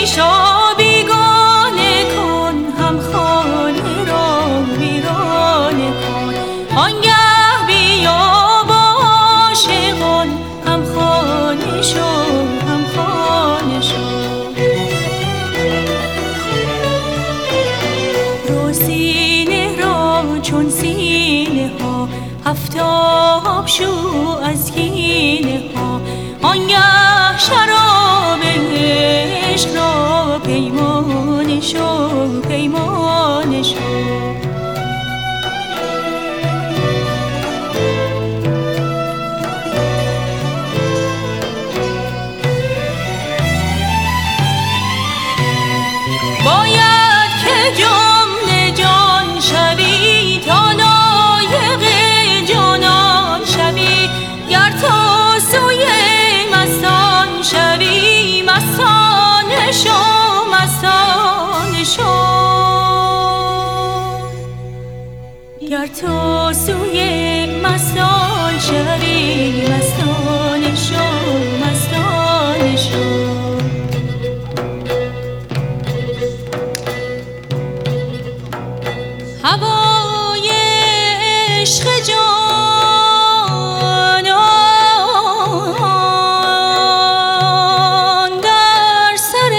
شو بیگانه کن، هم خانه را ویرانه کن. آنگه بیا با عاشقان، هم خانه شو، هم خانه شو. رو سینه را چون سینه ها، هفتاب شو از کینه ها. آنگه شراب عشق را پیمانه شو، پیمانه شو. باید که جمله جان شوی تا لایق جانان شوی. گر تو سوی مستان شوی، مستانه شو، مستانه شو. گر تو سوی مستان شوی، مستانه شو، مستانه شو. هوای عشق جانان در سر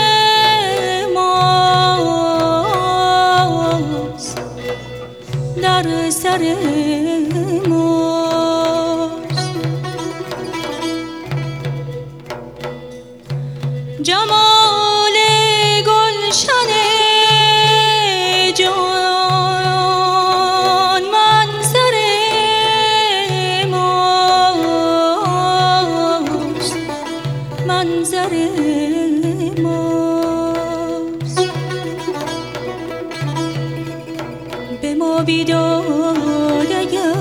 ماست، در سر ماست. جمال گلشن جان منظر ماست، منظر ماست. به ما بیداد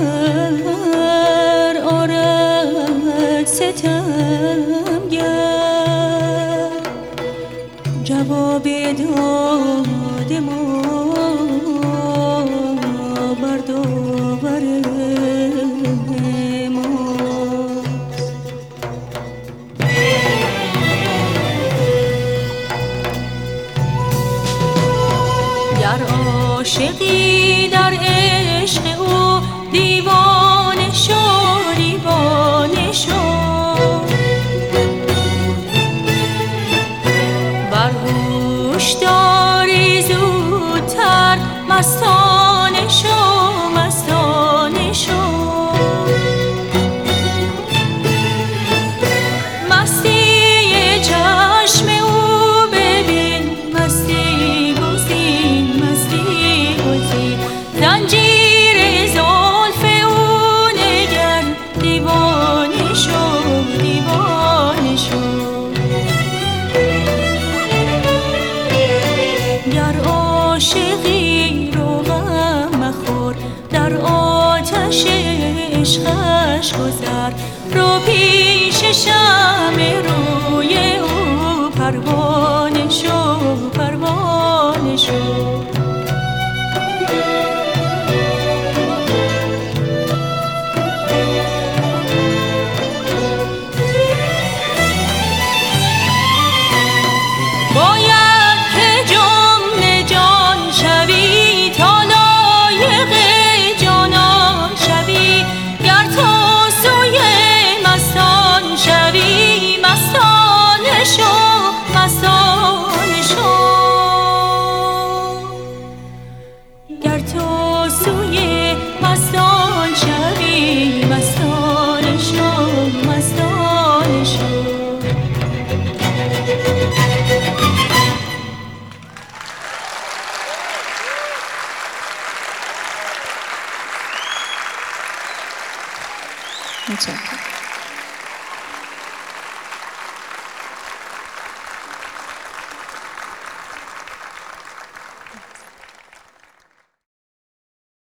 اگر آرد ستمگر، جواب داد ما برداور ماست. گر عاشقی در عشق او، دیوانه شو، دیوانه شو. بر هوش داری زودتر، مستانه شو، مستانه شو. مستی چشم او ببین، مستی گزین، مستی گزین. زنجیر زلف او نگر، دیوانه شو، دیوانه شو. گر عاشقی رو غم مخور، در آتش عشقش گذر. رو پیش شمع روی او، پروانه شو، پروانه شو. گر تو سوی مستان شوی، مستانه شو، مستانه شو. متشکرم.